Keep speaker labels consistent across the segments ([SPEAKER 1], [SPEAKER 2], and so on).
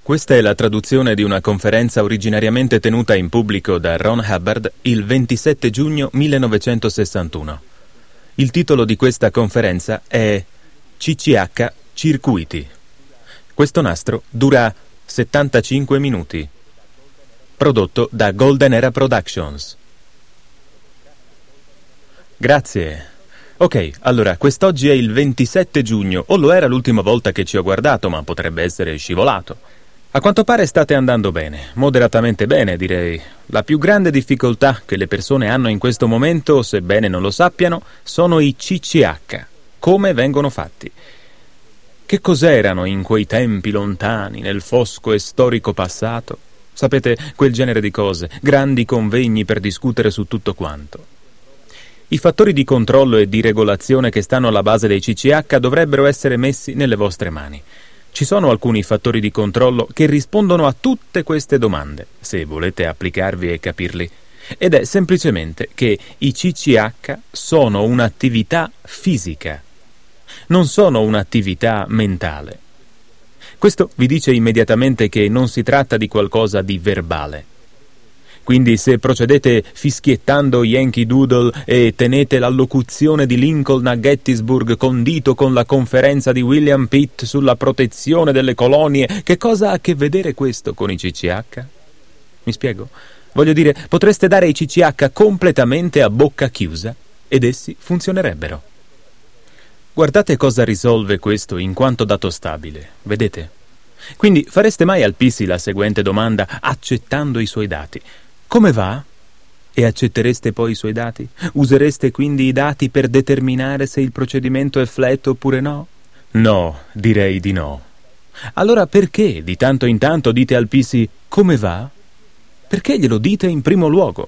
[SPEAKER 1] Questa è la traduzione di una conferenza originariamente tenuta in pubblico da Ron Hubbard il 27 giugno 1961. Il titolo di questa conferenza è CCH Circuiti. Questo nastro dura 75 minuti. Prodotto da Golden Era Productions. Grazie. Ok, allora, quest'oggi è il 27 giugno, o lo era l'ultima volta che ci ho guardato, ma potrebbe essere scivolato. A quanto pare state andando bene, moderatamente bene, direi. La più grande difficoltà che le persone hanno in questo momento, sebbene non lo sappiano, sono i CCH. Come vengono fatti? Che cos'erano in quei tempi lontani, nel fosco e storico passato? Sapete, quel genere di cose, grandi convegni per discutere su tutto quanto. I fattori di controllo e di regolazione che stanno alla base dei CCH dovrebbero essere messi nelle vostre mani. Ci sono alcuni fattori di controllo che rispondono a tutte queste domande, se volete applicarvi e capirli. Ed è semplicemente che i CCH sono un'attività fisica, non sono un'attività mentale. Questo vi dice immediatamente che non si tratta di qualcosa di verbale. Quindi se procedete fischiettando Yankee Doodle e tenete l'allocuzione di Lincoln a Gettysburg condito con la conferenza di William Pitt sulla protezione delle colonie, che cosa ha a che vedere questo con i CCH? Mi spiego? Voglio dire, potreste dare i CCH completamente a bocca chiusa ed essi funzionerebbero. Guardate cosa risolve questo in quanto dato stabile, vedete? Quindi fareste mai al PC la seguente domanda accettando i suoi dati. Come va? E accettereste poi i suoi dati? Usereste quindi i dati per determinare se il procedimento è flat oppure no? No, direi di no. Allora perché di tanto in tanto dite al PC come va? Perché glielo dite in primo luogo?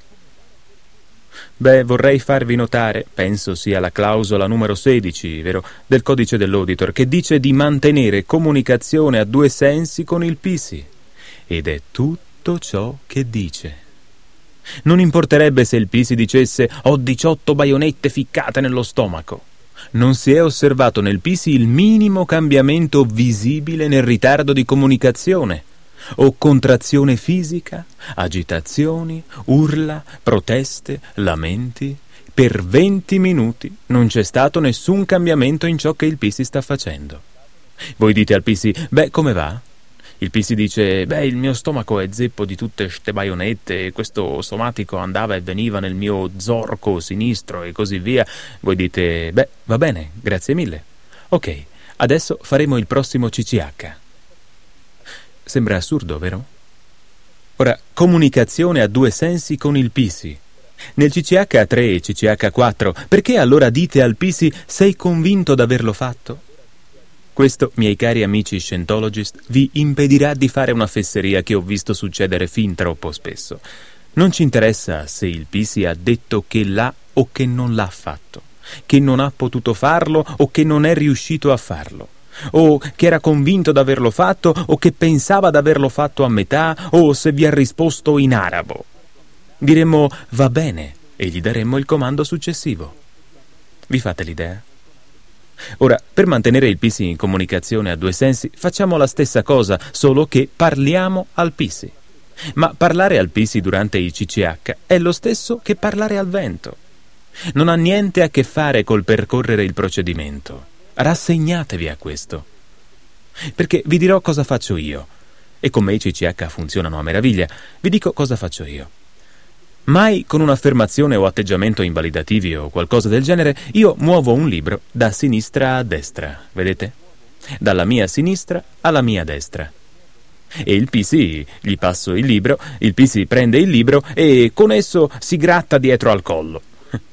[SPEAKER 1] Beh, vorrei farvi notare, penso sia la clausola numero 16, vero, del codice dell'auditor, che dice di mantenere comunicazione a due sensi con il PC. Ed è tutto ciò che dice. Non importerebbe se il PC dicesse «Ho 18 baionette ficcate nello stomaco». Non si è osservato nel PC il minimo cambiamento visibile nel ritardo di comunicazione, o contrazione fisica, agitazioni, urla, proteste, lamenti. Per 20 minuti non c'è stato nessun cambiamento in ciò che il PC sta facendo. Voi dite al PC «Beh, come va?» Il PC dice, beh, il mio stomaco è zeppo di tutte ste baionette e questo somatico andava e veniva nel mio zorco sinistro e così via. Voi dite, beh, va bene, grazie mille. Ok, adesso faremo il prossimo CCH. Sembra assurdo, vero? Ora, comunicazione a due sensi con il PC. Nel CCH3 e CCH4, perché allora dite al PC, sei convinto d'averlo fatto? Questo, miei cari amici Scientologist, vi impedirà di fare una fesseria che ho visto succedere fin troppo spesso. Non ci interessa se il PC ha detto che l'ha o che non l'ha fatto, che non ha potuto farlo o che non è riuscito a farlo, o che era convinto d'averlo fatto o che pensava d'averlo fatto a metà, o se vi ha risposto in arabo. Diremmo va bene e gli daremmo il comando successivo. Vi fate l'idea? Ora, per mantenere il PC in comunicazione a due sensi, facciamo la stessa cosa, solo che parliamo al PC. Ma parlare al PC durante i CCH è lo stesso che parlare al vento. Non ha niente a che fare col percorrere il procedimento. Rassegnatevi a questo. Perché vi dirò cosa faccio io. E con me i CCH funzionano a meraviglia. Vi dico cosa faccio io. Mai con un'affermazione o atteggiamento invalidativi o qualcosa del genere, io muovo un libro da sinistra a destra, vedete? Dalla mia sinistra alla mia destra. E il PC, gli passo il libro, il PC prende il libro e con esso si gratta dietro al collo.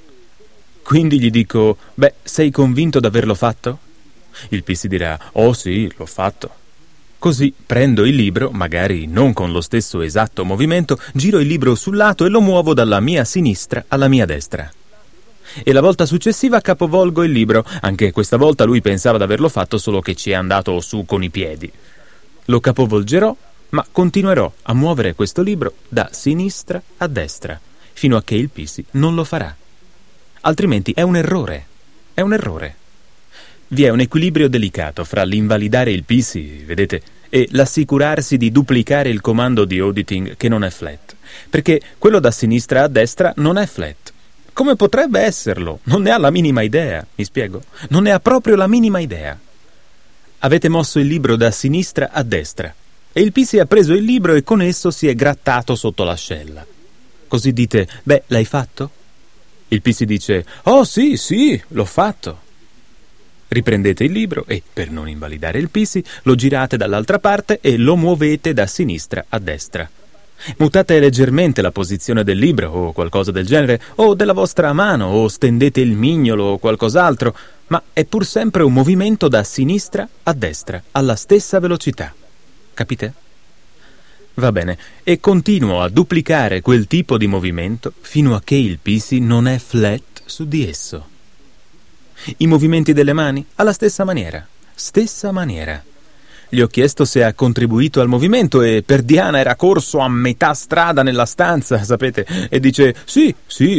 [SPEAKER 1] Quindi gli dico, beh, sei convinto d'averlo fatto? Il PC dirà, oh sì, l'ho fatto. Così prendo il libro, magari non con lo stesso esatto movimento, giro il libro sul lato e lo muovo dalla mia sinistra alla mia destra. E la volta successiva capovolgo il libro, anche questa volta lui pensava d'averlo fatto, solo che ci è andato su con i piedi. Lo capovolgerò, ma continuerò a muovere questo libro da sinistra a destra, fino a che il PC non lo farà. Altrimenti è un errore. È un errore. Vi è un equilibrio delicato fra l'invalidare il PC, vedete, e l'assicurarsi di duplicare il comando di auditing che non è flat, perché quello da sinistra a destra non è flat. Come potrebbe esserlo? Non ne ha la minima idea, mi spiego? Non ne ha proprio la minima idea. Avete mosso il libro da sinistra a destra e il PC ha preso il libro e con esso si è grattato sotto l'ascella. Così dite, beh, l'hai fatto? Il PC dice, oh sì, l'ho fatto. Riprendete il libro e, per non invalidare il PC, lo girate dall'altra parte e lo muovete da sinistra a destra. Mutate leggermente la posizione del libro o qualcosa del genere, o della vostra mano, o stendete il mignolo o qualcos'altro, ma è pur sempre un movimento da sinistra a destra, alla stessa velocità. Capite? Va bene, e continuo a duplicare quel tipo di movimento fino a che il PC non è flat su di esso. I movimenti delle mani? Alla stessa maniera. Stessa maniera. Gli ho chiesto se ha contribuito al movimento e per Diana era corso a metà strada nella stanza, sapete? E dice, sì,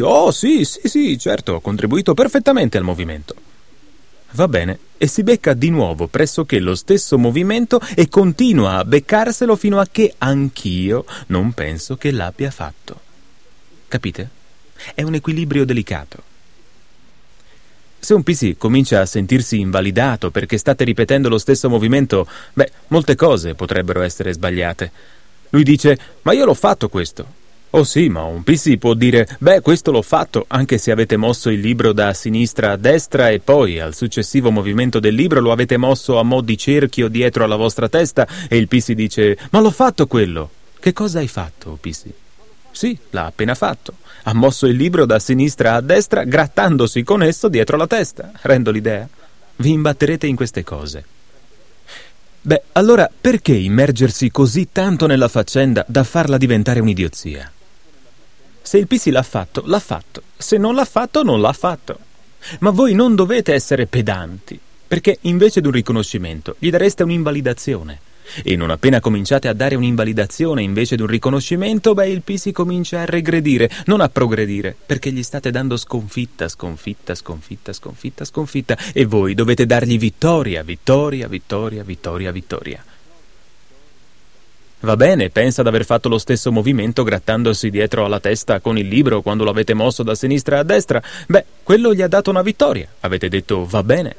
[SPEAKER 1] certo, ho contribuito perfettamente al movimento. Va bene, e si becca di nuovo pressoché lo stesso movimento e continua a beccarselo fino a che anch'io non penso che l'abbia fatto. Capite? È un equilibrio delicato. Se un PC comincia a sentirsi invalidato perché state ripetendo lo stesso movimento, molte cose potrebbero essere sbagliate. Lui dice, ma io l'ho fatto questo. Oh sì, ma un PC può dire, questo l'ho fatto, anche se avete mosso il libro da sinistra a destra e poi al successivo movimento del libro lo avete mosso a mo' di cerchio dietro alla vostra testa e il PC dice, ma l'ho fatto quello. Che cosa hai fatto, PC? Sì, l'ha appena fatto. Ha mosso il libro da sinistra a destra grattandosi con esso dietro la testa. Rendo l'idea? Vi imbatterete in queste cose. Allora perché immergersi così tanto nella faccenda da farla diventare un'idiozia? Se il PC l'ha fatto, l'ha fatto. Se non l'ha fatto, non l'ha fatto. Ma voi non dovete essere pedanti, perché invece di un riconoscimento gli dareste un'invalidazione. E non appena cominciate a dare un'invalidazione invece di un riconoscimento, il PC comincia a regredire, non a progredire, perché gli state dando sconfitta, e voi dovete dargli vittoria. Va bene, pensa ad aver fatto lo stesso movimento grattandosi dietro alla testa con il libro quando lo avete mosso da sinistra a destra, quello gli ha dato una vittoria, avete detto va bene.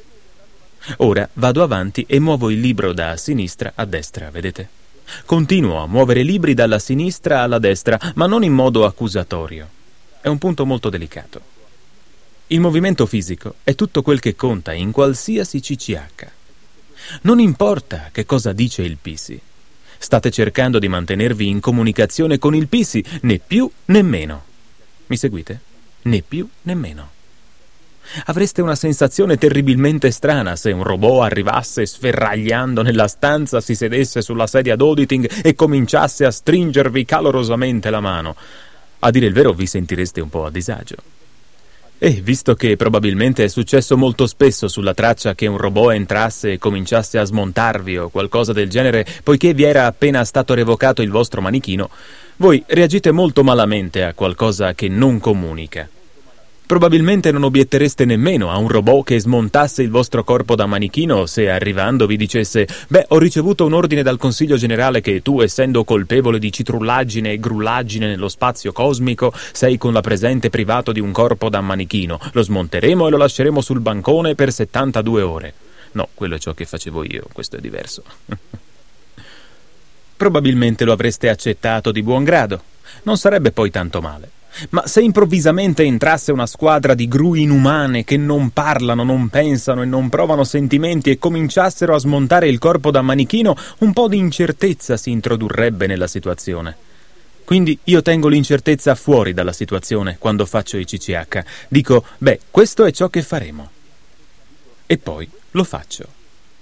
[SPEAKER 1] Ora vado avanti e muovo il libro da sinistra a destra, vedete? Continuo a muovere libri dalla sinistra alla destra, ma non in modo accusatorio. È un punto molto delicato. Il movimento fisico è tutto quel che conta in qualsiasi CCH. Non importa che cosa dice il PC. State cercando di mantenervi in comunicazione con il PC, né più né meno. Mi seguite? Né più né meno. Avreste una sensazione terribilmente strana se un robot arrivasse sferragliando nella stanza, si sedesse sulla sedia d'auditing e cominciasse a stringervi calorosamente la mano. A dire il vero vi sentireste un po' a disagio. E visto che probabilmente è successo molto spesso sulla traccia che un robot entrasse e cominciasse a smontarvi o qualcosa del genere, poiché vi era appena stato revocato il vostro manichino, voi reagite molto malamente a qualcosa che non comunica. Probabilmente non obiettereste nemmeno a un robot che smontasse il vostro corpo da manichino se arrivando vi dicesse ho ricevuto un ordine dal Consiglio Generale che tu, essendo colpevole di citrullaggine e grullaggine nello spazio cosmico, sei con la presente privato di un corpo da manichino. Lo smonteremo e lo lasceremo sul bancone per 72 ore. No, quello è ciò che facevo io, questo è diverso. Probabilmente lo avreste accettato di buon grado. Non sarebbe poi tanto male. Ma se improvvisamente entrasse una squadra di gru inumane che non parlano, non pensano e non provano sentimenti e cominciassero a smontare il corpo da manichino, un po' di incertezza si introdurrebbe nella situazione. Quindi io tengo l'incertezza fuori dalla situazione quando faccio i CCH. Dico, questo è ciò che faremo. E poi lo faccio.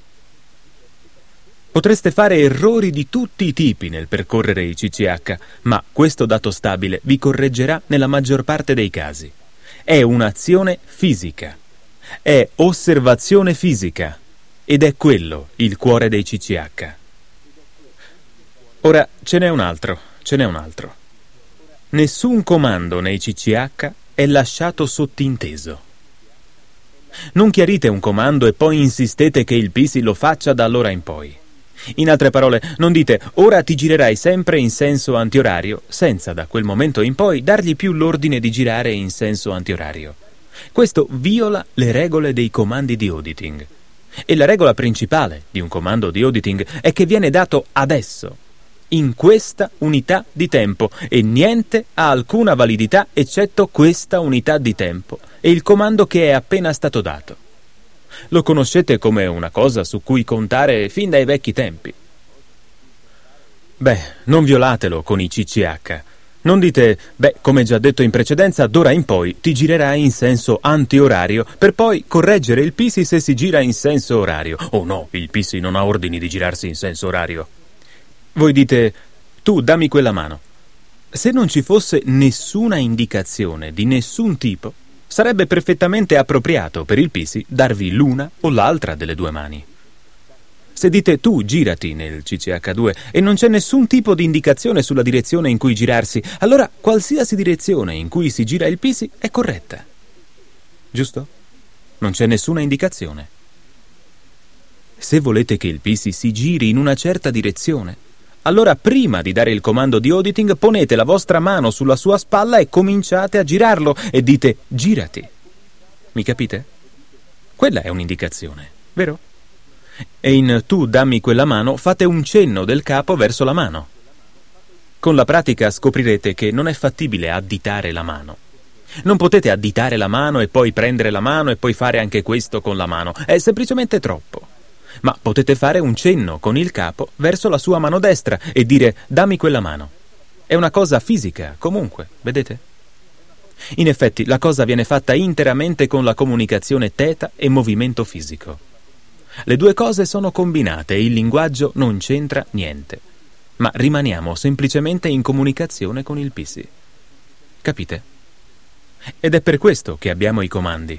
[SPEAKER 1] Potreste fare errori di tutti i tipi nel percorrere i CCH, ma questo dato stabile vi correggerà nella maggior parte dei casi. È un'azione fisica, è osservazione fisica, ed è quello il cuore dei CCH. Ora, ce n'è un altro. Nessun comando nei CCH è lasciato sottinteso. Non chiarite un comando e poi insistete che il PC lo faccia da allora in poi. In altre parole, non dite «ora ti girerai sempre in senso antiorario», senza da quel momento in poi dargli più l'ordine di girare in senso antiorario. Questo viola le regole dei comandi di auditing. E la regola principale di un comando di auditing è che viene dato adesso, in questa unità di tempo, e niente ha alcuna validità eccetto questa unità di tempo e il comando che è appena stato dato. Lo conoscete come una cosa su cui contare fin dai vecchi tempi. Non violatelo con i CCH. Non dite, come già detto in precedenza, d'ora in poi ti girerai in senso antiorario per poi correggere il Pisi se si gira in senso orario. Oh no, il Pisi non ha ordini di girarsi in senso orario. Voi dite, tu dammi quella mano. Se non ci fosse nessuna indicazione di nessun tipo, sarebbe perfettamente appropriato per il Pisi darvi l'una o l'altra delle due mani. Se dite tu girati nel CCH2 e non c'è nessun tipo di indicazione sulla direzione in cui girarsi, allora qualsiasi direzione in cui si gira il Pisi è corretta. Giusto? Non c'è nessuna indicazione. Se volete che il Pisi si giri in una certa direzione, allora prima di dare il comando di auditing ponete la vostra mano sulla sua spalla e cominciate a girarlo e dite girati. Mi capite? Quella è un'indicazione, vero? E in tu dammi quella mano fate un cenno del capo verso la mano. Con la pratica scoprirete che non è fattibile additare la mano. Non potete additare la mano e poi prendere la mano e poi fare anche questo con la mano. È semplicemente troppo. Ma potete fare un cenno con il capo verso la sua mano destra e dire dammi quella mano. È una cosa fisica, comunque, vedete? In effetti, la cosa viene fatta interamente con la comunicazione teta e movimento fisico. Le due cose sono combinate e il linguaggio non c'entra niente. Ma rimaniamo semplicemente in comunicazione con il Pisi. Capite? Ed è per questo che abbiamo i comandi.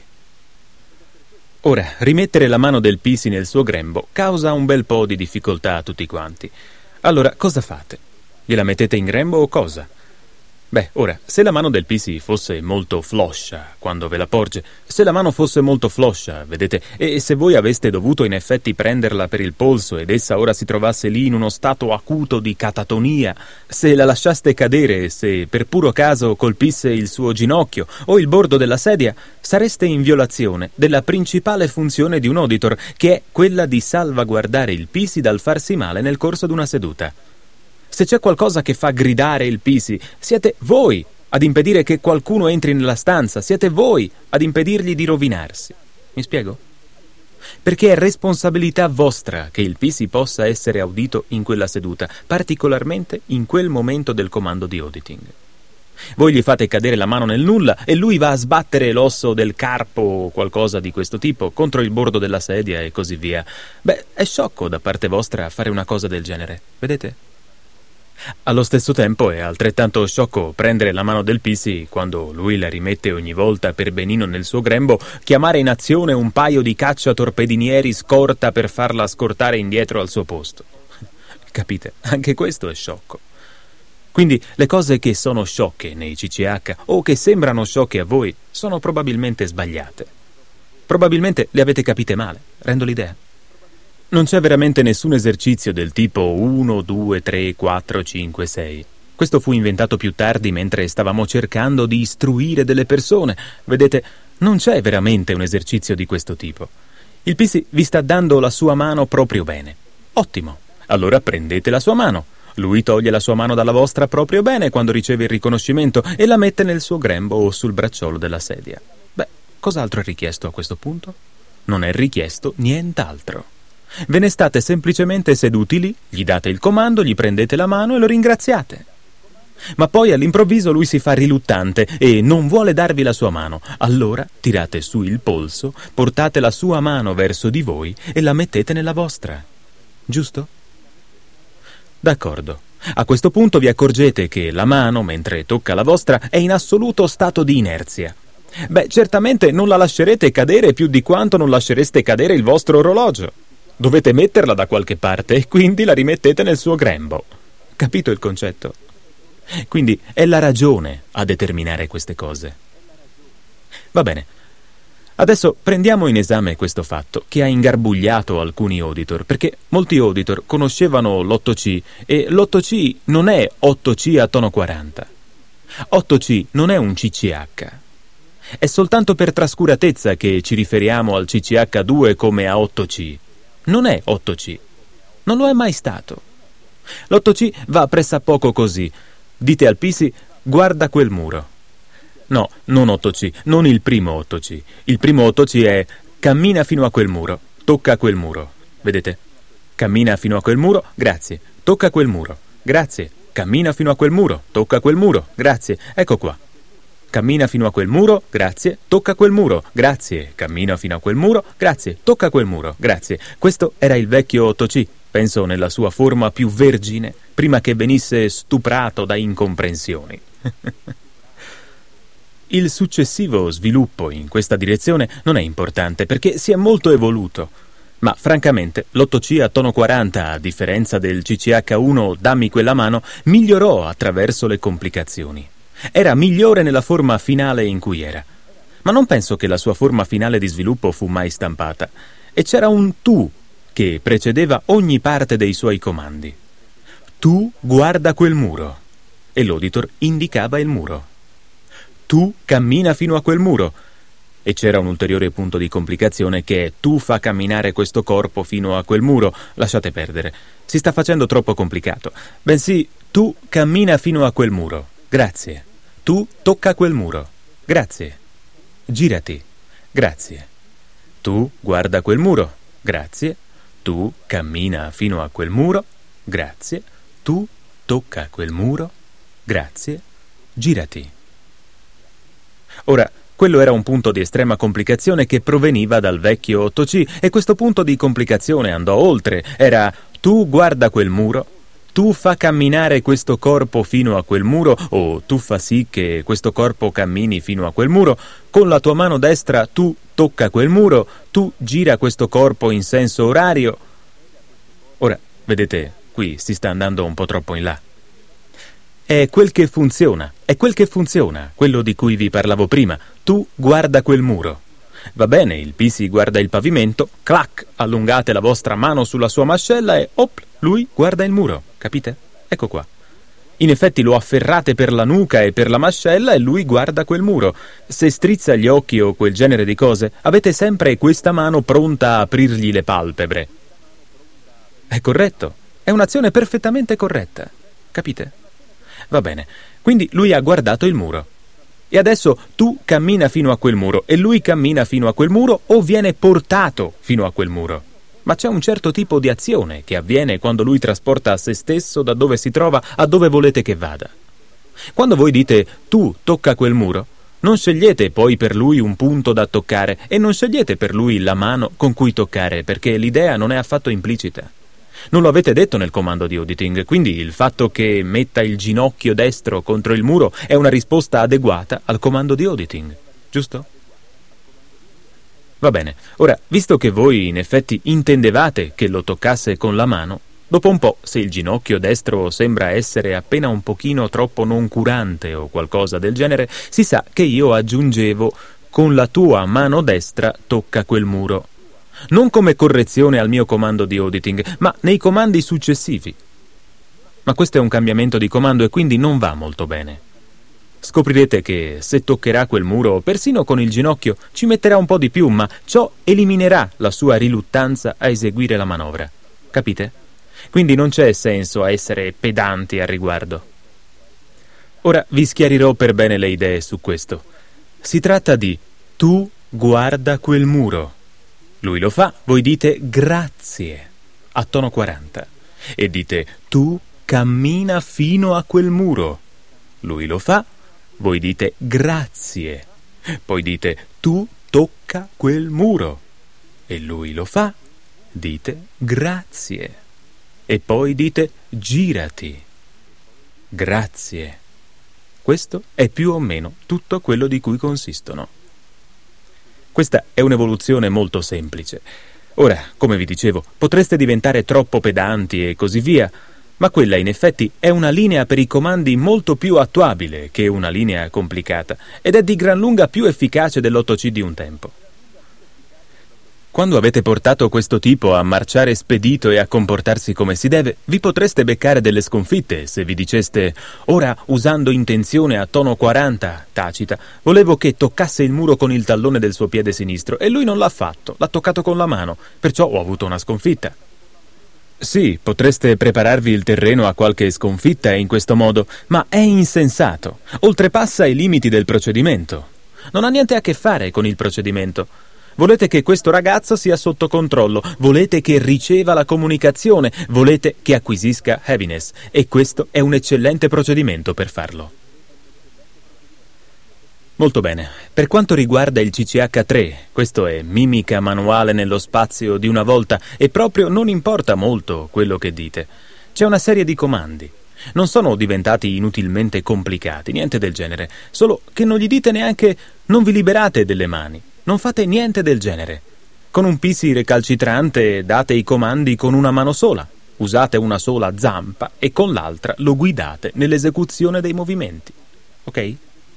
[SPEAKER 1] Ora, rimettere la mano del Pisi nel suo grembo causa un bel po' di difficoltà a tutti quanti. Allora, cosa fate? Gliela mettete in grembo o cosa? Ora, se la mano del Pisi fosse molto floscia quando ve la porge, se la mano fosse molto floscia, vedete, e se voi aveste dovuto in effetti prenderla per il polso ed essa ora si trovasse lì in uno stato acuto di catatonia, se la lasciaste cadere, se per puro caso colpisse il suo ginocchio o il bordo della sedia, sareste in violazione della principale funzione di un auditor, che è quella di salvaguardare il Pisi dal farsi male nel corso di una seduta. Se c'è qualcosa che fa gridare il Pisi, siete voi ad impedire che qualcuno entri nella stanza, siete voi ad impedirgli di rovinarsi. Mi spiego? Perché è responsabilità vostra che il Pisi possa essere audito in quella seduta, particolarmente in quel momento del comando di auditing. Voi gli fate cadere la mano nel nulla e lui va a sbattere l'osso del carpo o qualcosa di questo tipo contro il bordo della sedia e così via. È sciocco da parte vostra fare una cosa del genere, vedete? Allo stesso tempo è altrettanto sciocco prendere la mano del Pisi quando lui la rimette ogni volta per benino nel suo grembo, chiamare in azione un paio di cacciatorpedinieri scorta per farla scortare indietro al suo posto. Capite? Anche questo è sciocco. Quindi le cose che sono sciocche nei CCH o che sembrano sciocche a voi sono probabilmente sbagliate. Probabilmente le avete capite male, rendo l'idea. Non c'è veramente nessun esercizio del tipo 1, 2, 3, 4, 5, 6. Questo fu inventato più tardi mentre stavamo cercando di istruire delle persone. Vedete, non c'è veramente un esercizio di questo tipo. Il Pisi vi sta dando la sua mano proprio bene. Ottimo. Allora prendete la sua mano. Lui toglie la sua mano dalla vostra proprio bene quando riceve il riconoscimento e la mette nel suo grembo o sul bracciolo della sedia. Cos'altro è richiesto a questo punto? Non è richiesto nient'altro. Ve ne state semplicemente seduti lì, gli date il comando, gli prendete la mano e lo ringraziate. Ma poi all'improvviso lui si fa riluttante e non vuole darvi la sua mano. Allora tirate su il polso, portate la sua mano verso di voi e la mettete nella vostra. Giusto? D'accordo. A questo punto vi accorgete che la mano, mentre tocca la vostra, è in assoluto stato di inerzia. Certamente non la lascerete cadere più di quanto non lascereste cadere il vostro orologio. Dovete metterla da qualche parte e quindi la rimettete nel suo grembo. Capito il concetto? Quindi è la ragione a determinare queste cose. Va bene. Adesso prendiamo in esame questo fatto che ha ingarbugliato alcuni auditor, perché molti auditor conoscevano l'8C e l'8C non è 8C a tono 40. 8C non è un CCH. È soltanto per trascuratezza che ci riferiamo al CCH2 come a 8C. Non è 8C. Non lo è mai stato. L'8C va pressappoco così. Dite al PC, guarda quel muro. No, non 8C, non il primo 8C. Il primo 8C è cammina fino a quel muro, tocca quel muro. Vedete? Cammina fino a quel muro, grazie. Tocca quel muro, grazie. Cammina fino a quel muro, tocca quel muro, grazie. Ecco qua. Cammina fino a quel muro, grazie. Tocca quel muro, grazie. Cammina fino a quel muro, grazie. Tocca quel muro, grazie. Questo era il vecchio 8C, penso nella sua forma più vergine, prima che venisse stuprato da incomprensioni. Il successivo sviluppo in questa direzione non è importante perché si è molto evoluto, ma francamente l'8C a tono 40, a differenza del CCH1 dammi quella mano, migliorò attraverso le complicazioni. Era migliore nella forma finale in cui era, ma non penso che la sua forma finale di sviluppo fu mai stampata, e c'era un tu che precedeva ogni parte dei suoi comandi. Tu guarda quel muro, e l'auditor indicava il muro. Tu cammina fino a quel muro. E c'era un ulteriore punto di complicazione che è tu fa camminare questo corpo fino a quel muro. Lasciate perdere. Si sta facendo troppo complicato. Bensì, tu cammina fino a quel muro. Grazie. Tu tocca quel muro. Grazie. Girati. Grazie. Tu guarda quel muro. Grazie. Tu cammina fino a quel muro. Grazie. Tu tocca quel muro. Grazie. Girati. Ora, quello era un punto di estrema complicazione che proveniva dal vecchio 8C e questo punto di complicazione andò oltre. Era tu guarda quel muro, tu fa camminare questo corpo fino a quel muro o tu fa sì che questo corpo cammini fino a quel muro, con la tua mano destra tu tocca quel muro, tu gira questo corpo in senso orario. Ora, vedete, qui si sta andando un po' troppo in là. È quel che funziona, quello di cui vi parlavo prima. Tu guarda quel muro. Va bene, il PC guarda il pavimento, clac, allungate la vostra mano sulla sua mascella e op, lui guarda il muro, capite? Ecco qua. In effetti lo afferrate per la nuca e per la mascella e lui guarda quel muro. Se strizza gli occhi o quel genere di cose, avete sempre questa mano pronta a aprirgli le palpebre. È corretto, è un'azione perfettamente corretta, capite? Va bene, quindi lui ha guardato il muro. E adesso tu cammina fino a quel muro e lui cammina fino a quel muro o viene portato fino a quel muro. Ma c'è un certo tipo di azione che avviene quando lui trasporta se stesso da dove si trova a dove volete che vada. Quando voi dite tu tocca quel muro, non scegliete poi per lui un punto da toccare e non scegliete per lui la mano con cui toccare, perché l'idea non è affatto implicita. Non lo avete detto nel comando di auditing, quindi il fatto che metta il ginocchio destro contro il muro è una risposta adeguata al comando di auditing, giusto? Va bene, ora, visto che voi in effetti intendevate che lo toccasse con la mano, dopo un po', se il ginocchio destro sembra essere appena un pochino troppo noncurante o qualcosa del genere, si sa che io aggiungevo con la tua mano destra tocca quel muro. Non come correzione al mio comando di auditing, ma nei comandi successivi. Ma questo è un cambiamento di comando e quindi non va molto bene. Scoprirete che se toccherà quel muro, persino con il ginocchio, ci metterà un po' di più, ma ciò eliminerà la sua riluttanza a eseguire la manovra. Capite? Quindi non c'è senso a essere pedanti al riguardo. Ora vi schiarirò per bene le idee su questo. Si tratta di tu guarda quel muro. Lui lo fa, voi dite grazie a tono 40 e dite tu cammina fino a quel muro. Lui lo fa, voi dite grazie, poi dite tu tocca quel muro e lui lo fa, dite grazie e poi dite girati. Grazie. Questo è più o meno tutto quello di cui consistono. Questa è un'evoluzione molto semplice. Ora, come vi dicevo, potreste diventare troppo pedanti e così via, ma quella in effetti è una linea per i comandi molto più attuabile che una linea complicata ed è di gran lunga più efficace dell'8C di un tempo. Quando avete portato questo tipo a marciare spedito e a comportarsi come si deve, vi potreste beccare delle sconfitte se vi diceste: ora, usando intenzione a tono 40, tacita, volevo che toccasse il muro con il tallone del suo piede sinistro e lui non l'ha fatto, l'ha toccato con la mano, perciò ho avuto una sconfitta. Sì, potreste prepararvi il terreno a qualche sconfitta in questo modo, ma è insensato, oltrepassa i limiti del procedimento. Non ha niente a che fare con il procedimento. Volete che questo ragazzo sia sotto controllo, volete che riceva la comunicazione, volete che acquisisca heaviness, e questo è un eccellente procedimento per farlo. Molto bene. Per quanto riguarda il CCH3, questo è mimica manuale nello spazio di una volta e proprio non importa molto quello che dite. C'è una serie di comandi. Non sono diventati inutilmente complicati, niente del genere, solo che non gli dite neanche non vi liberate delle mani. Non fate niente del genere. Con un PC recalcitrante date i comandi con una mano sola. Usate una sola zampa e con l'altra lo guidate nell'esecuzione dei movimenti. Ok?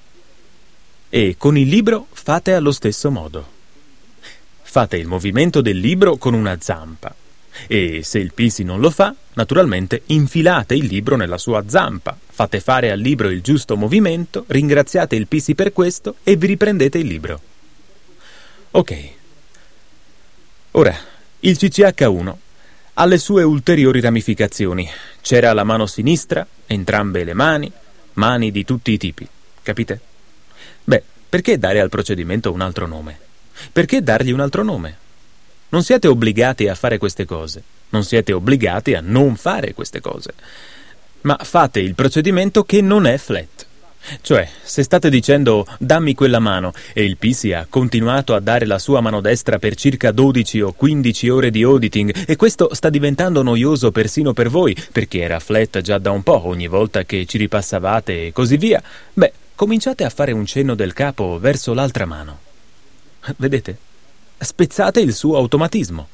[SPEAKER 1] E con il libro fate allo stesso modo. Fate il movimento del libro con una zampa. E se il PC non lo fa, naturalmente infilate il libro nella sua zampa. Fate fare al libro il giusto movimento, ringraziate il PC per questo e vi riprendete il libro. Ok. Ora, il CCH1 ha le sue ulteriori ramificazioni. C'era la mano sinistra, entrambe le mani di tutti i tipi. Capite? Beh, perché dare al procedimento un altro nome? Perché dargli un altro nome? Non siete obbligati a fare queste cose. Non siete obbligati a non fare queste cose. Ma fate il procedimento che non è flat. Cioè, se state dicendo dammi quella mano e il PC ha continuato a dare la sua mano destra per circa 12 o 15 ore di auditing e questo sta diventando noioso persino per voi perché era flat già da un po' ogni volta che ci ripassavate e così via, beh, cominciate a fare un cenno del capo verso l'altra mano. Vedete? Spezzate il suo automatismo.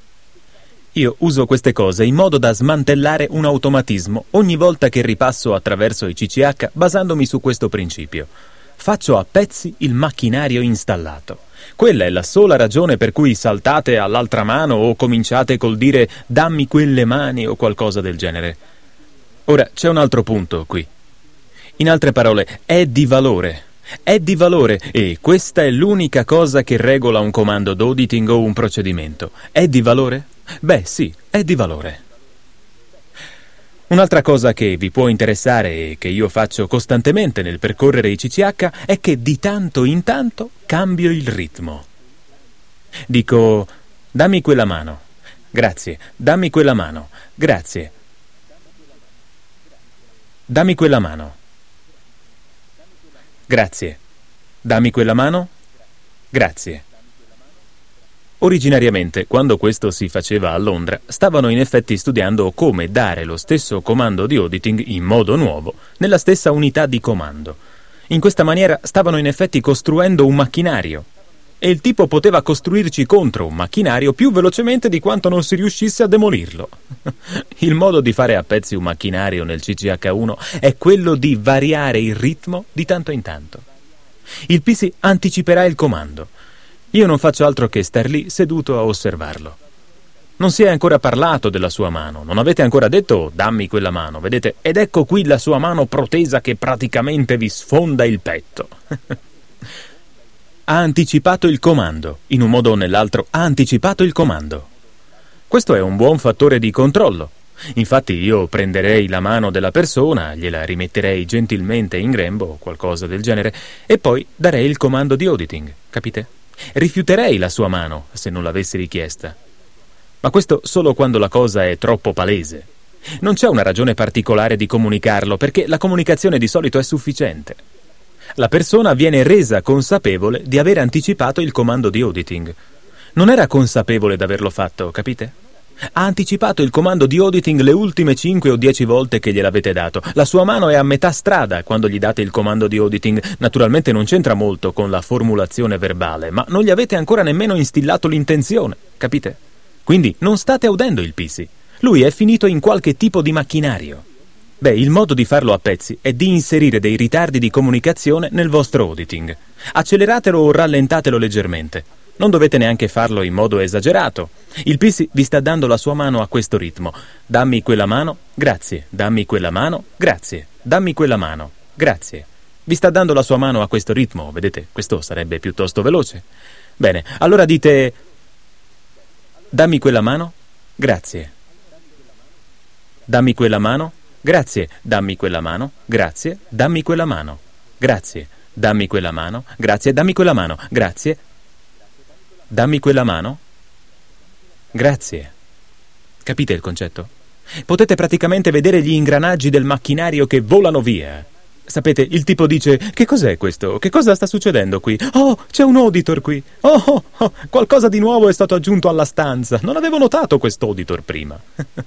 [SPEAKER 1] Io uso queste cose in modo da smantellare un automatismo ogni volta che ripasso attraverso i CCH basandomi su questo principio. Faccio a pezzi il macchinario installato. Quella è la sola ragione per cui saltate all'altra mano o cominciate col dire dammi quelle mani o qualcosa del genere. Ora, c'è un altro punto qui. In altre parole, è di valore. È di valore e questa è l'unica cosa che regola un comando d'auditing o un procedimento. È di valore? Beh, sì, è di valore. Un'altra cosa che vi può interessare e che io faccio costantemente nel percorrere i CCH è che di tanto in tanto cambio il ritmo. Dico, dammi quella mano. Grazie. Dammi quella mano. Grazie. Dammi quella mano. Grazie. Dammi quella mano? Grazie. Originariamente, quando questo si faceva a Londra, stavano in effetti studiando come dare lo stesso comando di auditing in modo nuovo nella stessa unità di comando. In questa maniera stavano in effetti costruendo un macchinario. E il tipo poteva costruirci contro un macchinario più velocemente di quanto non si riuscisse a demolirlo. Il modo di fare a pezzi un macchinario nel CCH1 è quello di variare il ritmo di tanto in tanto. Il PC anticiperà il comando. Io non faccio altro che star lì seduto a osservarlo. Non si è ancora parlato della sua mano, non avete ancora detto dammi quella mano, vedete? Ed ecco qui la sua mano protesa che praticamente vi sfonda il petto. Ha anticipato il comando, in un modo o nell'altro ha anticipato il comando. Questo è un buon fattore di controllo. Infatti io prenderei la mano della persona, gliela rimetterei gentilmente in grembo o qualcosa del genere e poi darei il comando di auditing, capite? Rifiuterei la sua mano se non l'avessi richiesta. Ma questo solo quando la cosa è troppo palese. Non c'è una ragione particolare di comunicarlo perché la comunicazione di solito è sufficiente. La persona viene resa consapevole di aver anticipato il comando di auditing. Non era consapevole d'averlo fatto, capite? Ha anticipato il comando di auditing le ultime 5 o 10 volte che gliel'avete dato. La sua mano è a metà strada quando gli date il comando di auditing. Naturalmente non c'entra molto con la formulazione verbale, ma non gli avete ancora nemmeno instillato l'intenzione, capite? Quindi non state udendo il PC. Lui è finito in qualche tipo di macchinario. Beh, il modo di farlo a pezzi è di inserire dei ritardi di comunicazione nel vostro auditing. Acceleratelo o rallentatelo leggermente. Non dovete neanche farlo in modo esagerato. Il PC vi sta dando la sua mano a questo ritmo. Dammi quella mano, grazie. Dammi quella mano, grazie. Dammi quella mano, grazie. Vi sta dando la sua mano a questo ritmo, vedete? Questo sarebbe piuttosto veloce. Bene, allora dite: dammi quella mano, grazie. Dammi quella mano, grazie. Dammi quella mano, grazie. Dammi quella mano, grazie. Dammi quella mano, grazie. Dammi quella mano, grazie. Dammi quella mano, grazie. Capite il concetto? Potete praticamente vedere gli ingranaggi del macchinario che volano via. Sapete, il tipo dice: che cos'è questo? Che cosa sta succedendo qui? Oh, c'è un auditor qui. Oh, qualcosa di nuovo è stato aggiunto alla stanza. Non avevo notato quest'auditor prima.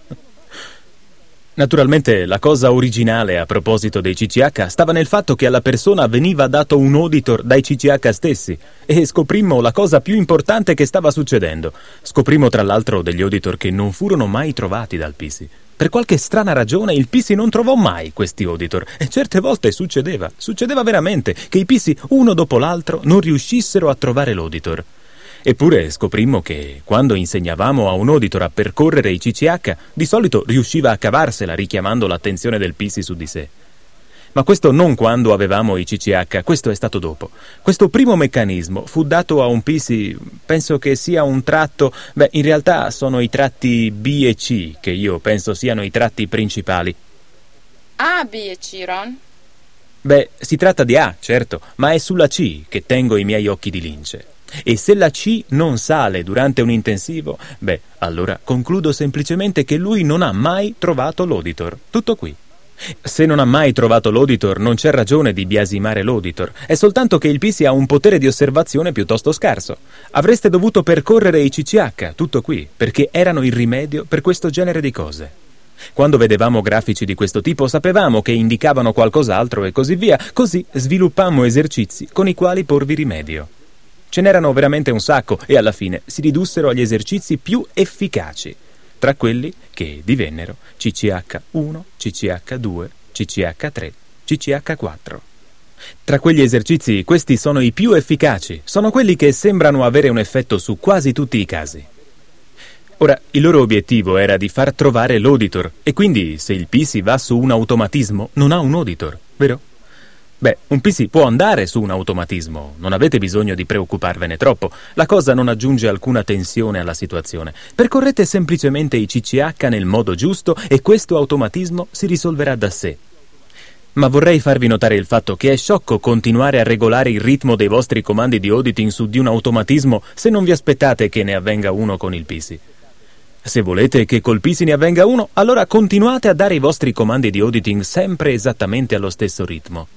[SPEAKER 1] Naturalmente la cosa originale a proposito dei CCH stava nel fatto che alla persona veniva dato un auditor dai CCH stessi e scoprimmo la cosa più importante che stava succedendo. Scoprimmo tra l'altro degli auditor che non furono mai trovati dal PC. Per qualche strana ragione il PC non trovò mai questi auditor e certe volte succedeva veramente che i PC uno dopo l'altro non riuscissero a trovare l'auditor. Eppure scoprimmo che quando insegnavamo a un auditor a percorrere i CCH, di solito riusciva a cavarsela richiamando l'attenzione del PC su di sé. Ma questo non quando avevamo i CCH, questo è stato dopo. Questo primo meccanismo fu dato a un PC, penso che sia un tratto, in realtà sono i tratti B e C, che io penso siano i tratti principali.
[SPEAKER 2] A, B e C, Ron?
[SPEAKER 1] Si tratta di A, certo, ma è sulla C che tengo i miei occhi di lince. E se la C non sale durante un intensivo, allora concludo semplicemente che lui non ha mai trovato l'auditor. Tutto qui. Se non ha mai trovato l'auditor, non c'è ragione di biasimare l'auditor. È soltanto che il PC ha un potere di osservazione piuttosto scarso. Avreste dovuto percorrere i CCH, tutto qui, perché erano il rimedio per questo genere di cose. Quando vedevamo grafici di questo tipo sapevamo che indicavano qualcos'altro e così via, così sviluppammo esercizi con i quali porvi rimedio. Ce n'erano veramente un sacco e alla fine si ridussero agli esercizi più efficaci, tra quelli che divennero CCH1, CCH2, CCH3, CCH4. Tra quegli esercizi questi sono i più efficaci, sono quelli che sembrano avere un effetto su quasi tutti i casi. Ora, il loro obiettivo era di far trovare l'auditor e quindi se il PC va su un automatismo non ha un auditor, vero? Un PC può andare su un automatismo, non avete bisogno di preoccuparvene troppo, la cosa non aggiunge alcuna tensione alla situazione. Percorrete semplicemente i CCH nel modo giusto e questo automatismo si risolverà da sé. Ma vorrei farvi notare il fatto che è sciocco continuare a regolare il ritmo dei vostri comandi di auditing su di un automatismo se non vi aspettate che ne avvenga uno con il PC. Se volete che col PC ne avvenga uno, allora continuate a dare i vostri comandi di auditing sempre esattamente allo stesso ritmo.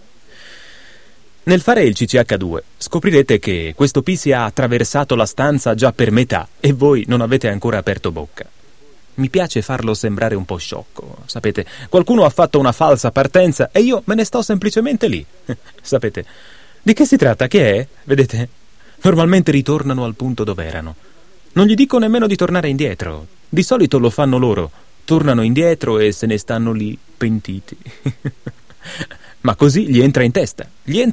[SPEAKER 1] Nel fare il CCH2 scoprirete che questo PC ha attraversato la stanza già per metà e voi non avete ancora aperto bocca. Mi piace farlo sembrare un po' sciocco, sapete, qualcuno ha fatto una falsa partenza e io me ne sto semplicemente lì. Sapete, di che si tratta? Che è? Vedete? Normalmente ritornano al punto dove erano. Non gli dico nemmeno di tornare indietro. Di solito lo fanno loro. Tornano indietro e se ne stanno lì pentiti. Ma così gli entra in testa.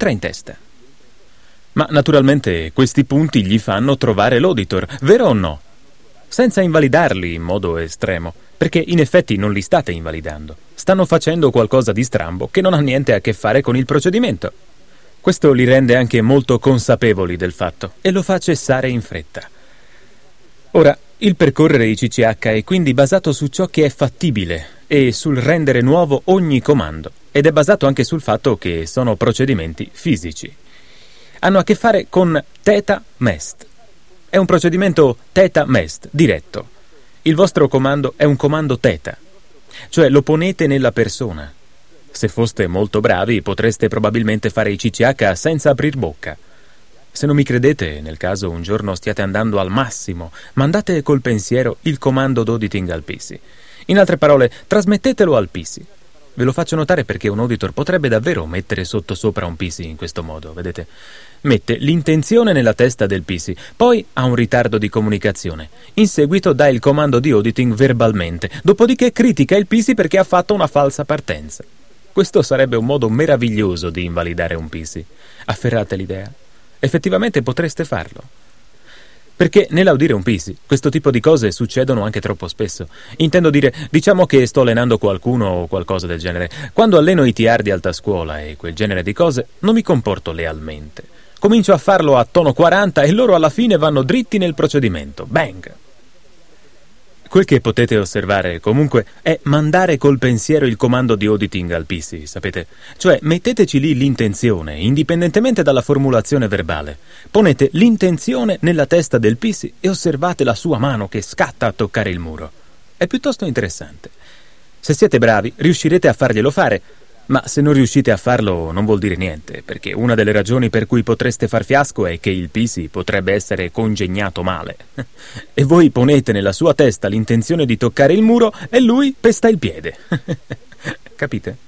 [SPEAKER 1] Ma naturalmente questi punti gli fanno trovare l'auditor, vero o no? Senza invalidarli in modo estremo, perché in effetti non li state invalidando. Stanno facendo qualcosa di strambo che non ha niente a che fare con il procedimento. Questo li rende anche molto consapevoli del fatto e lo fa cessare in fretta. Ora, il percorrere i CCH è quindi basato su ciò che è fattibile e sul rendere nuovo ogni comando. Ed è basato anche sul fatto che sono procedimenti fisici. Hanno a che fare con theta mest. È un procedimento theta mest, diretto. Il vostro comando è un comando theta, cioè lo ponete nella persona. Se foste molto bravi potreste probabilmente fare i CCH senza aprir bocca. Se non mi credete, nel caso un giorno stiate andando al massimo, mandate col pensiero il comando d'auditing al PC. In altre parole, trasmettetelo al PC. Ve lo faccio notare perché un auditor potrebbe davvero mettere sottosopra un PC in questo modo, vedete? Mette l'intenzione nella testa del PC, poi ha un ritardo di comunicazione. In seguito dà il comando di auditing verbalmente, dopodiché critica il PC perché ha fatto una falsa partenza. Questo sarebbe un modo meraviglioso di invalidare un PC. Afferrate l'idea? Effettivamente potreste farlo. Perché nell'audire un PC, questo tipo di cose succedono anche troppo spesso. Intendo dire, diciamo che sto allenando qualcuno o qualcosa del genere. Quando alleno i TR di alta scuola e quel genere di cose, non mi comporto lealmente. Comincio a farlo a tono 40 e loro alla fine vanno dritti nel procedimento. Bang! Quel che potete osservare, comunque, è mandare col pensiero il comando di auditing al PC, sapete? Cioè, metteteci lì l'intenzione, indipendentemente dalla formulazione verbale. Ponete l'intenzione nella testa del PC e osservate la sua mano che scatta a toccare il muro. È piuttosto interessante. Se siete bravi, riuscirete a farglielo fare, ma se non riuscite a farlo non vuol dire niente, perché una delle ragioni per cui potreste far fiasco è che il PC potrebbe essere congegnato male. E voi ponete nella sua testa l'intenzione di toccare il muro e lui pesta il piede. Capite?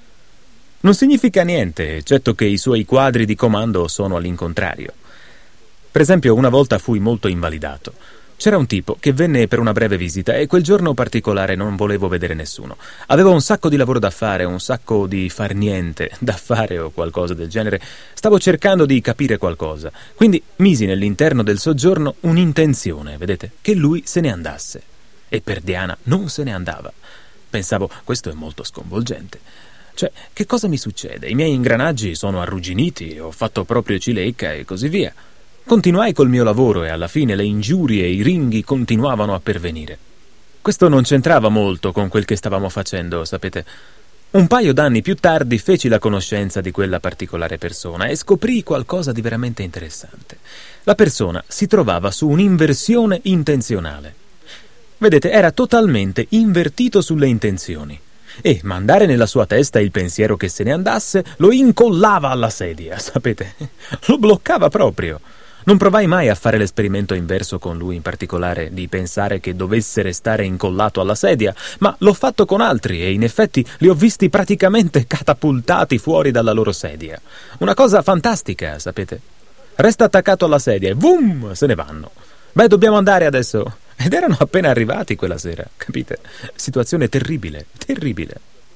[SPEAKER 1] Non significa niente, eccetto che i suoi quadri di comando sono all'incontrario. Per esempio, una volta fui molto invalidato. C'era un tipo che venne per una breve visita e quel giorno particolare non volevo vedere nessuno. Avevo un sacco di lavoro da fare, un sacco di far niente da fare o qualcosa del genere. Stavo cercando di capire qualcosa. Quindi misi nell'interno del soggiorno un'intenzione, vedete, che lui se ne andasse. E per Diana non se ne andava. Pensavo, questo è molto sconvolgente. Cioè, che cosa mi succede? I miei ingranaggi sono arrugginiti, ho fatto proprio cilecca e così via. Continuai col mio lavoro e alla fine le ingiurie e i ringhi continuavano a pervenire. Questo non c'entrava molto con quel che stavamo facendo, sapete. Un paio d'anni più tardi feci la conoscenza di quella particolare persona e scoprii qualcosa di veramente interessante. La persona si trovava su un'inversione intenzionale. Vedete, era totalmente invertito sulle intenzioni. E mandare nella sua testa il pensiero che se ne andasse lo incollava alla sedia, sapete? Lo bloccava proprio. Non provai mai a fare l'esperimento inverso con lui in particolare, di pensare che dovesse restare incollato alla sedia, ma l'ho fatto con altri e in effetti li ho visti praticamente catapultati fuori dalla loro sedia. Una cosa fantastica, sapete? Resta attaccato alla sedia e boom, se ne vanno. Beh, dobbiamo andare adesso. Ed erano appena arrivati quella sera, capite? Situazione terribile, terribile.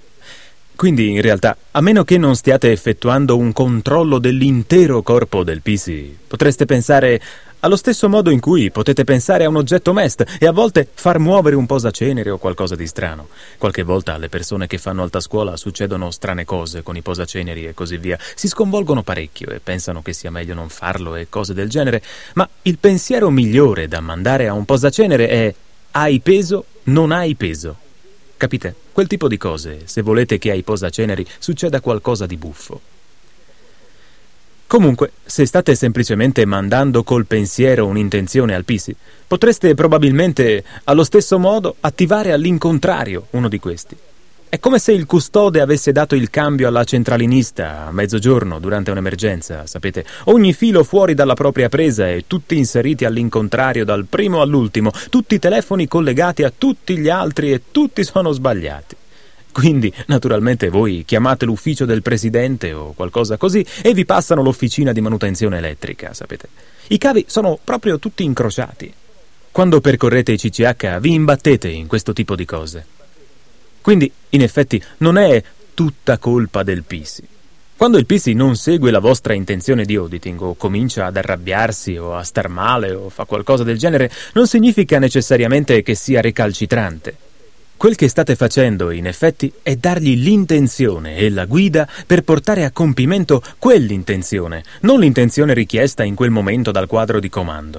[SPEAKER 1] Quindi, in realtà, a meno che non stiate effettuando un controllo dell'intero corpo del PC, potreste pensare allo stesso modo in cui potete pensare a un oggetto MEST e a volte far muovere un posacenere o qualcosa di strano. Qualche volta alle persone che fanno alta scuola succedono strane cose con i posaceneri e così via. Si sconvolgono parecchio e pensano che sia meglio non farlo e cose del genere, ma il pensiero migliore da mandare a un posacenere è: hai peso, non hai peso. Capite? Quel tipo di cose, se volete che ai posaceneri succeda qualcosa di buffo. Comunque, se state semplicemente mandando col pensiero un'intenzione al PC, potreste probabilmente, allo stesso modo, attivare all'incontrario uno di questi. È come se il custode avesse dato il cambio alla centralinista a mezzogiorno durante un'emergenza, sapete? Ogni filo fuori dalla propria presa e tutti inseriti all'incontrario dal primo all'ultimo, tutti i telefoni collegati a tutti gli altri e tutti sono sbagliati. Quindi, naturalmente, voi chiamate l'ufficio del presidente o qualcosa così e vi passano l'officina di manutenzione elettrica, sapete? I cavi sono proprio tutti incrociati. Quando percorrete i CCH vi imbattete in questo tipo di cose. Quindi, in effetti, non è tutta colpa del PC. Quando il PC non segue la vostra intenzione di auditing o comincia ad arrabbiarsi o a star male o fa qualcosa del genere, non significa necessariamente che sia recalcitrante. Quel che state facendo, in effetti, è dargli l'intenzione e la guida per portare a compimento quell'intenzione, non l'intenzione richiesta in quel momento dal quadro di comando.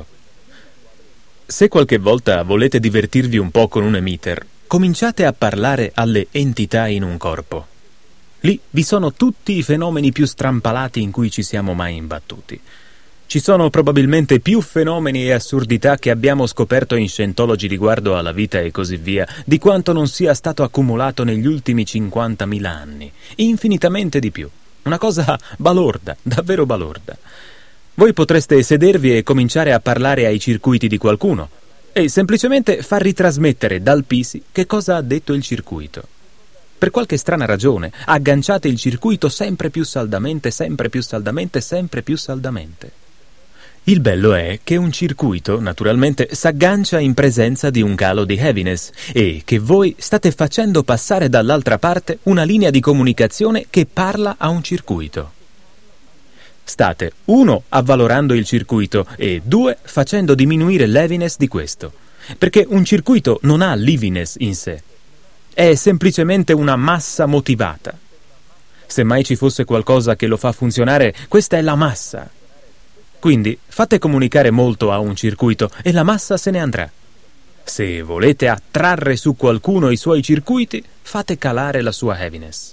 [SPEAKER 1] Se qualche volta volete divertirvi un po' con un emitter, cominciate a parlare alle entità in un corpo. Lì vi sono tutti i fenomeni più strampalati in cui ci siamo mai imbattuti. Ci sono probabilmente più fenomeni e assurdità che abbiamo scoperto in Scientology riguardo alla vita e così via, di quanto non sia stato accumulato negli ultimi 50.000 anni. Infinitamente di più. Una cosa balorda, davvero balorda. Voi potreste sedervi e cominciare a parlare ai circuiti di qualcuno e semplicemente far ritrasmettere dal PC che cosa ha detto il circuito. Per qualche strana ragione, agganciate il circuito sempre più saldamente, sempre più saldamente, sempre più saldamente. Il bello è che un circuito, naturalmente, s'aggancia in presenza di un calo di heaviness e che voi state facendo passare dall'altra parte una linea di comunicazione che parla a un circuito. State, 1, avvalorando il circuito e 2, facendo diminuire l'heaviness di questo. Perché un circuito non ha l'heaviness in sé. È semplicemente una massa motivata. Se mai ci fosse qualcosa che lo fa funzionare, questa è la massa. Quindi fate comunicare molto a un circuito e la massa se ne andrà. Se volete attrarre su qualcuno i suoi circuiti, fate calare la sua heaviness.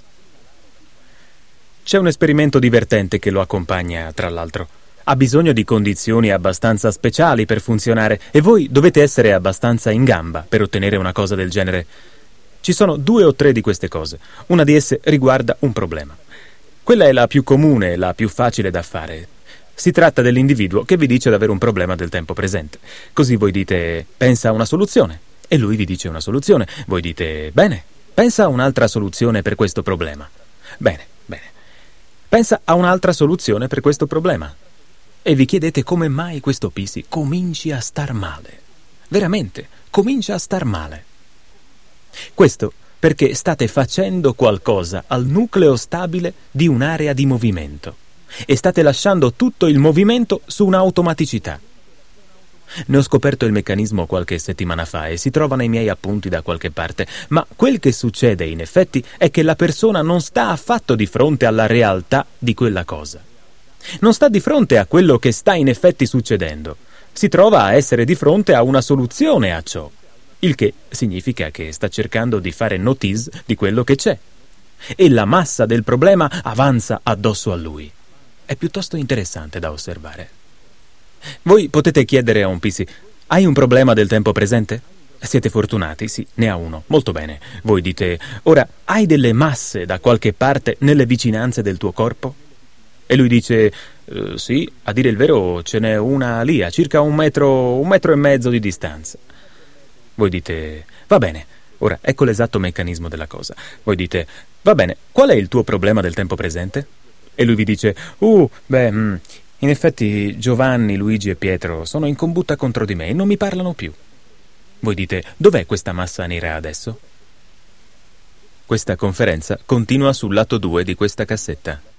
[SPEAKER 1] C'è un esperimento divertente che lo accompagna, tra l'altro. Ha bisogno di condizioni abbastanza speciali per funzionare e voi dovete essere abbastanza in gamba per ottenere una cosa del genere. Ci sono 2 o 3 di queste cose. Una di esse riguarda un problema. Quella è la più comune e la più facile da fare. Si tratta dell'individuo che vi dice di avere un problema del tempo presente. Così voi dite, pensa a una soluzione. E lui vi dice una soluzione. Voi dite, bene, pensa a un'altra soluzione per questo problema. Bene. Pensa a un'altra soluzione per questo problema. E vi chiedete come mai questo PC cominci a star male. Veramente, comincia a star male. Questo perché state facendo qualcosa al nucleo stabile di un'area di movimento e state lasciando tutto il movimento su un'automaticità. Ne ho scoperto il meccanismo qualche settimana fa e si trova nei miei appunti da qualche parte, ma quel che succede in effetti è che la persona non sta affatto di fronte alla realtà di quella cosa. Non sta di fronte a quello che sta in effetti succedendo. Si trova a essere di fronte a una soluzione a ciò, il che significa che sta cercando di fare notice di quello che c'è. E la massa del problema avanza addosso a lui. È piuttosto interessante da osservare. Voi potete chiedere a un PC, hai un problema del tempo presente? Siete fortunati, sì, ne ha uno, molto bene. Voi dite, ora, hai delle masse da qualche parte nelle vicinanze del tuo corpo? E lui dice, sì, a dire il vero ce n'è una lì, a circa 1 metro e mezzo di distanza. Voi dite, va bene, ora ecco l'esatto meccanismo della cosa. Voi dite, va bene, qual è il tuo problema del tempo presente? E lui vi dice, in effetti Giovanni, Luigi e Pietro sono in combutta contro di me e non mi parlano più. Voi dite, dov'è questa massa nera adesso? Questa conferenza continua sul lato 2 di questa cassetta.